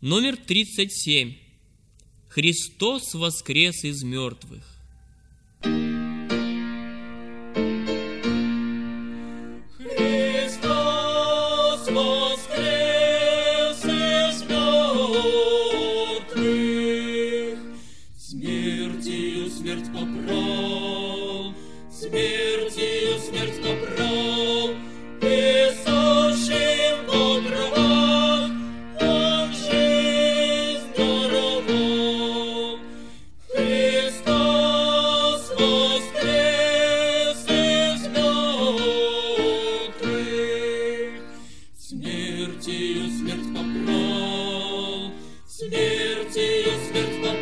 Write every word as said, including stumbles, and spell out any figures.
Номер тридцать семь. Христос воскрес из мертвых. Христос воскрес из мертвых, смертью смерть побрал, смертью смерть побрал, и сущим во гробах Он жизнь даровал. Христос воскрес из мертвых, смертью смерть побрал, смертью смерть побрал.